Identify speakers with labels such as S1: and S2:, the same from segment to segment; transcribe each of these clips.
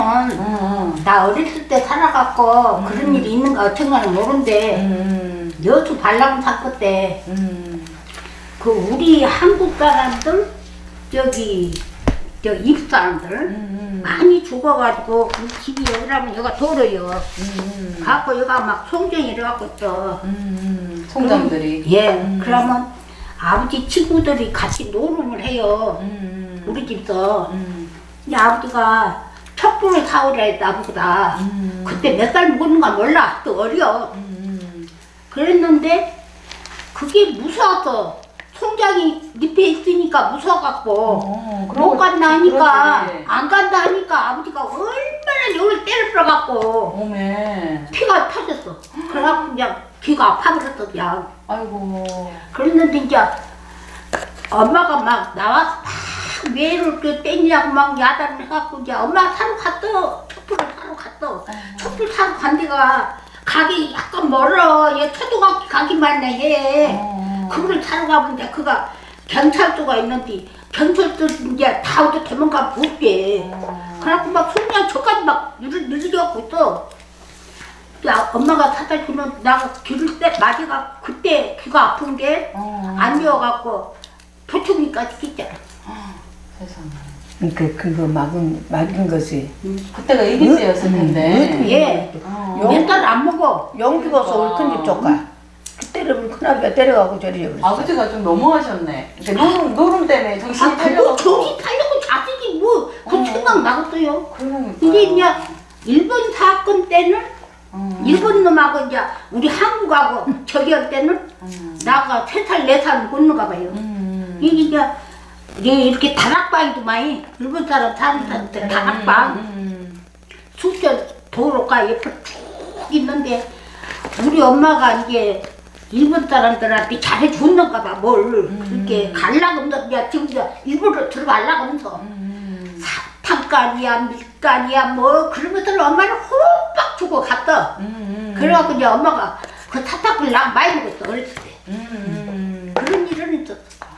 S1: 그때는 나 어렸을 때 살아갖고 그런 일이 있는가 어쩐가는 모르는데 여수 반란 사건 때 그 우리 한국 사람들 저기 저 입 사람들 많이 죽어가지고 우리 집이 여기라면 여기가 돌아요. 갖고 여기가 막 송정이 이래갖고 또
S2: 송장들이.
S1: 예. 그러면 아버지 친구들이 같이 노름을 해요. 우리 집도. 근데 아버지가 촛불을 사오라 했다 아버지가. 그때 몇 살 먹었는가 몰라. 또 어려. 그랬는데 그게 무서워서 송장이 늪에 있으니까 무서워갖고 못 간다 하니까 안 간다 하니까 아버지가 얼마나 여기를 때려 불어갖고
S2: 오메.
S1: 피가 터졌어. 그래갖고 그냥 귀가 아파버렸어 그냥.
S2: 아이고.
S1: 그랬는데 이제 엄마가 막 나와서 막 왜를 그 땡기냐고 막 야단을 해갖고 이제 엄마가 사러 갔어. 촛불을 사러 갔어. 촛불 사러 간 데가 가기 약간 멀어. 얘 초등학교 가기만 해. 그거를 사러 가보니까 그가 경찰서가 있는데 경찰서 이제 다 어디 도망가면 없게. 그래갖고 막 손냥 저까지 막 늘려갖고 있어. 야, 엄마가 사다 주는 나가 귀를 때 맞이가 그때 귀가 아픈 게 안 되어갖고 보충기까지 끼잖아.
S2: 세상에.
S3: 그거 막은 것이
S2: 그때가 일기 때였을 텐데.
S1: 예. 몇 달 안 먹어.
S3: 용기버섯 우리 큰집 조카 그때를 큰아비가 때려가고 저리 버렸어.
S2: 아버지가 좀 너무하셨네. 노름 때문에 정신이
S1: 아, 그거
S2: 팔려갖고.
S1: 정신 팔려고 자식이 뭐, 그 생각 나갔어요.
S2: 그러니까.
S1: 근데 이제 일본 사건 때는 일본 놈하고 이제 우리 한국하고 저기 할 때는 나가 3살, 4살 묻는가 봐요. 이게 이제 이렇게 다락방이더만 일본 사람 사는 사람들 다락방 숙전 도로가 옆에 쭉 있는데 우리 엄마가 이게 일본 사람들한테 잘해줬는가 봐 뭘 그렇게 갈라면서 이제 지금 이제 일본으로 들어가려면서 사탕가리야 밀가리야 뭐 그러면서 엄마를 호박 주고 갔다. 그래갖고 이제 엄마가 그 사탕을 나 많이 먹었어 어렸을 때. 그런 일은 있었어.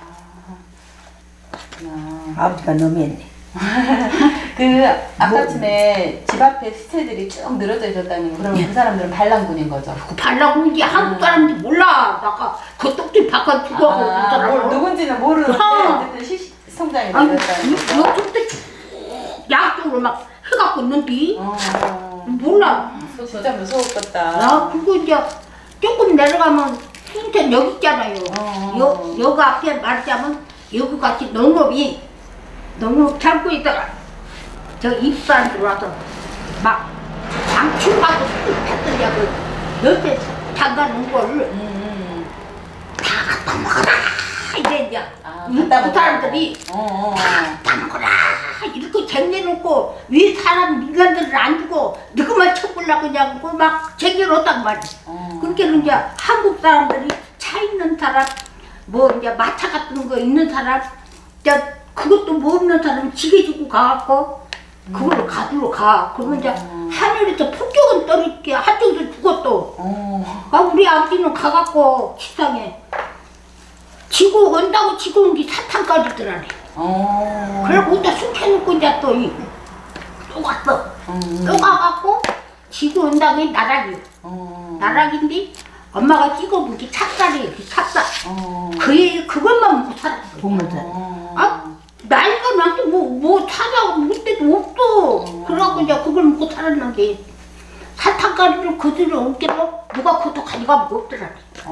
S3: 아버지가 너무했네.
S2: 그 아까쯤에 집 앞에 시체들이 쭉 늘어져 있었다는 거. 그러면 그 사람들은 반란군인 거죠.
S1: 그 발라군지 한국 사람인지 몰라. 나가 그 똑띠 바깥 죽어갖고
S2: 누군지는 모르는데 어쨌든 성장이
S1: 아니
S2: 되었다는 거죠.
S1: 요쪽도 쭉 약쪽으로 막 해갖고 있는데 몰라.
S2: 진짜 무서웠겠다.
S1: 야 그거 이제 조금 내려가면 순천 여기 있잖아요. 여기 앞에 말하자면 여기 같이 농업이 농업 참고 있다가 저 입산 들어와서 막 장충하고 했더니 그 옆에 잠가놓은 거를 다 갖다 먹어라 이래 이제 그 사람들이 다 먹어라 이렇게 쟁여놓고 왜 사람 민간들을 안 주고 누구만 쳐보려고 그냥 막 쟁여놓았단 말이야. 그렇게 이제 한국 사람들이 차 있는 사람 뭐 이제 마차 같은 거 있는 사람 이제 그것도 뭐 없는 사람 지게 주고 가갖고 그걸 가두러 가. 그러면 이제 하늘에서 폭격은 떨어지게 한쪽에서 죽었어. 아 우리 아버지는 가갖고 식당에 지고 온다고 지고 온 게 사탕까지 들어네. 그래갖고 어디다 숨겨놓고 이제 또 갔어. 또 가갖고 지고 온다고 나락이요. 나락인데 엄마가 찍어본 게 찹쌀이에요. 찹쌀. 그것만 못 살았어.
S3: 보면서
S1: 아 나이가 나한테 뭐 찾아오고 올 때도 없어. 그래갖고 이제 그걸 먹고 살았는데 사탕가리를 그대로 옮겨서 누가 그것도 가져가면 없더라.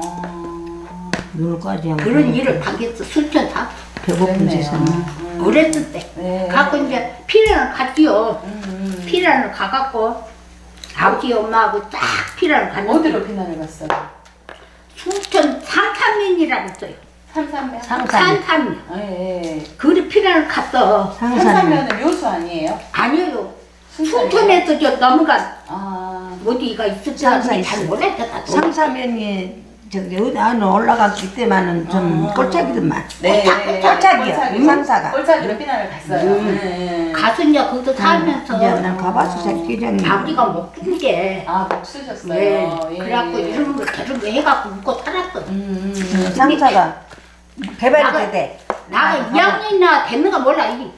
S3: 눈까지 한
S1: 그런 일을 당했어. 순천사
S3: 배고픈 세상.
S1: 어렸을 때.
S2: 네.
S1: 갖고 이제 피란을 갔지요. 피란을 가갖고 아버지 엄마하고 딱 피란을 갔는데
S2: 어디로 피난을 갔어요?
S1: 순천 상탄면이라고 있어요.
S2: 삼산면?
S1: 상탄면.
S2: 예.
S1: 그리 피란을 갔어.
S2: 삼산면은 묘수 아니에요?
S1: 아니에요.
S2: 순천이요?
S1: 순천에서 저 넘어간 어디가 있을지
S3: 상산
S1: 잘
S3: 있어요.
S1: 몰랐다.
S3: 상사면이 저기 어디 안에 올라갔기 때만은 좀 꼴짝이더만.
S2: 네.
S3: 꼴짝이야. 상사가.
S2: 꼴짝이로 피난을 갔어요.
S1: 가서 이제 거기서 살면서
S3: 이제 난 가봤어. 새끼장이.
S1: 아버지가 못 준 게.
S2: 목 쓰셨어요.
S1: 네.
S2: 예.
S1: 그래갖고 이런 거 저런 거 해갖고 먹고 살았어.
S3: 상사가 개발이 되대.
S1: 나가 2학년이나 됐는가 몰라. 이게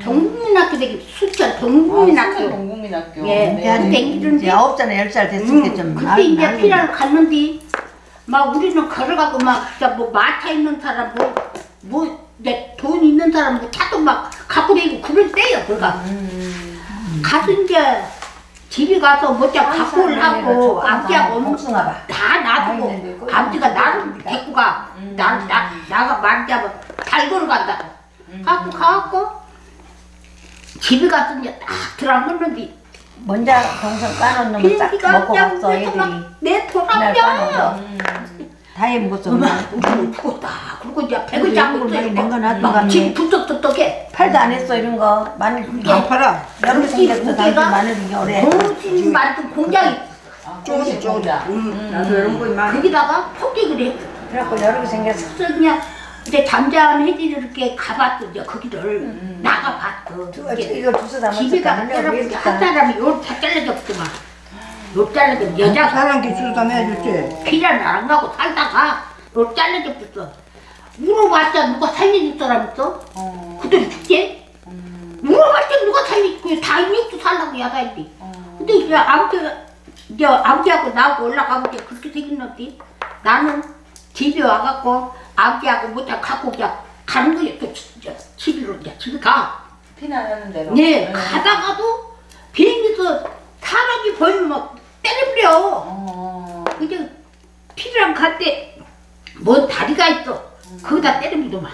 S1: 동국민학교 되기 수천
S2: 순천
S1: 동국민학교.
S2: 동국민학교.
S1: 예.
S2: 네.
S1: 야, 땡기는데?
S3: 이제 9살, 10살 됐을 때 좀.
S1: 그때 이제 피라를 갔는데 막 우리는 걸어가고 막 진짜 뭐 마차 있는 사람 뭐 이제 돈 있는 사람 뭐 차도 막 갖고 다니고 그럴 때요 그가 가서 이제 집에 가서 뭐자 갖고 오려고 아버지하고 엄마
S3: 복숭아봐.
S1: 다 놔두고 아버지가 나를 데리고 가 나가 말하자면 달 걸어간다 갖고 가갖고 집에 가서 이제 딱 들어갔는데
S3: 먼저 동선 까놓은 놈을 딱
S1: 비행기가
S3: 먹고
S1: 그냥
S3: 갔어, 애들이.
S1: 내
S3: 그날 까놓은
S1: 돌아가냐
S3: 거. 다 해먹었어.
S1: 엄마
S3: 그냥.
S1: 우리는 죽었다 그리고 이제 백을 잡고
S3: 얼굴 많이
S1: 있어요
S3: 냉겨놨던
S1: 막
S3: 거
S1: 집 부쩍부쩍해
S3: 팔도 안 했어, 이런 거. 마늘 그게.
S1: 안
S3: 팔아. 여러 개 생겼어, 당신
S1: 무게가
S3: 마늘 이게 오래.
S1: 정신 만든 공장이
S2: 쪼다.
S3: 나도 이런 거 많이.
S1: 거기다가 포기를 해
S3: 그래갖고 여러 개 생겼어.
S1: 그래서 그냥 이제 잠잠해지를 이렇게 가봤어 이제 거기를 나가봤어
S3: 이거 주워 담았어.
S1: 집에 가서 때려보니까 한 사람이 요렇게 다 잘라졌구만 요 잘라졌 여자
S3: 사람 기술 좀 해줬지.
S1: 피라는 안 가고 살다가 요 잘라졌어 물어봤자 누가 살려줄 사람 있어? 그대로 죽지? 물어봤자 누가 살려줄 다 인육도 살라고 야단인데 근데 이제 아버지하고 나하고 올라가보니까 그렇게 생겼는데 나는 집에 와갖고 아버지하고 뭐자 갖고 그냥 가는 거야 또 집으로 이제 집에 가
S2: 피난하는 대로.
S1: 네, 가다가도 비행기에서 사람이 보이면 막 때려버려 이제 피랑 갈 때 뭐 다리가 있어 거기다 때려버리더만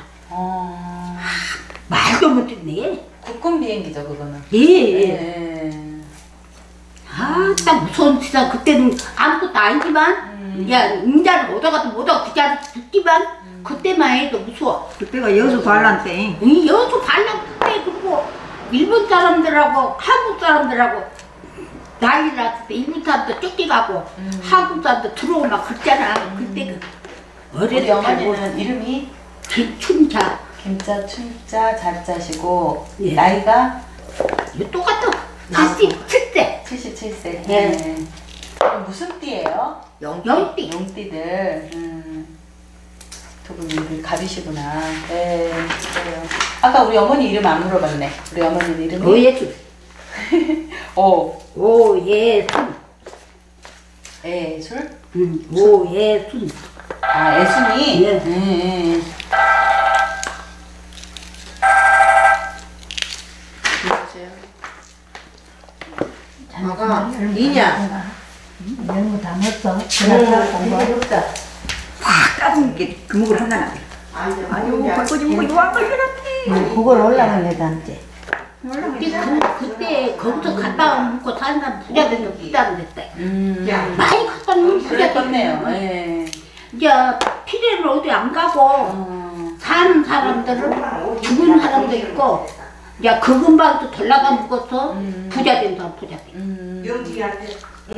S1: 말도 못했네
S2: 국군 비행기죠 그거는.
S1: 예.
S2: 네.
S1: 딱 무서운 진짜 그때는 아무것도 아니지만 야 인자는 오다가도 못하고 그 자리 죽기만 그때만 해도 무서워
S3: 그때가 여수 관람 때.
S1: 이 여수 발령 때 그리고 일본 사람들하고 한국 사람들하고 난리 났을 때 일본 사람들 쫓겨가고 한국 사람들 들어오고 막 그랬잖아 그때 그
S2: 우리
S1: 어렸을
S2: 어머니는 이름이
S1: 김춘자
S2: 김자 춘자 자자시고
S1: 예.
S2: 나이가
S1: 이거 똑같아 77세
S2: 77세.
S1: 예.
S2: 네. 그럼 무슨 띠예요?
S1: 영띠
S2: 용띠들. 두 분이 가비시구나. 네, 그래요. 아까 우리 어머니 이름 안 물어봤네. 우리 어머니 이름이
S1: 오예순
S2: 오,
S1: 오예순
S2: 애술.
S1: 오예순
S2: 아, 애순이.
S1: 예.
S3: 아가 니냐? 이런 거 다 넣었어. 그날 공부
S1: 없다
S3: 확 까본 게 금옥을 하나. 아유, 바꿔지 뭐 요한 걸 해놨지. 그걸 올라간 애한테.
S1: 그때 거기서 갔다 먹고 사는 사람 부자 되면 부자 됐다 많이 갔다 놓으면 부자
S2: 그랬겠네요.
S1: 됐네
S2: 예.
S1: 이제 피레를 어디 안 가고 사는 사람들은 죽은 사람도 있고 이제 그 근방도 덜 나가 먹어서 부자 된 사람 부자 돼
S3: 영지한테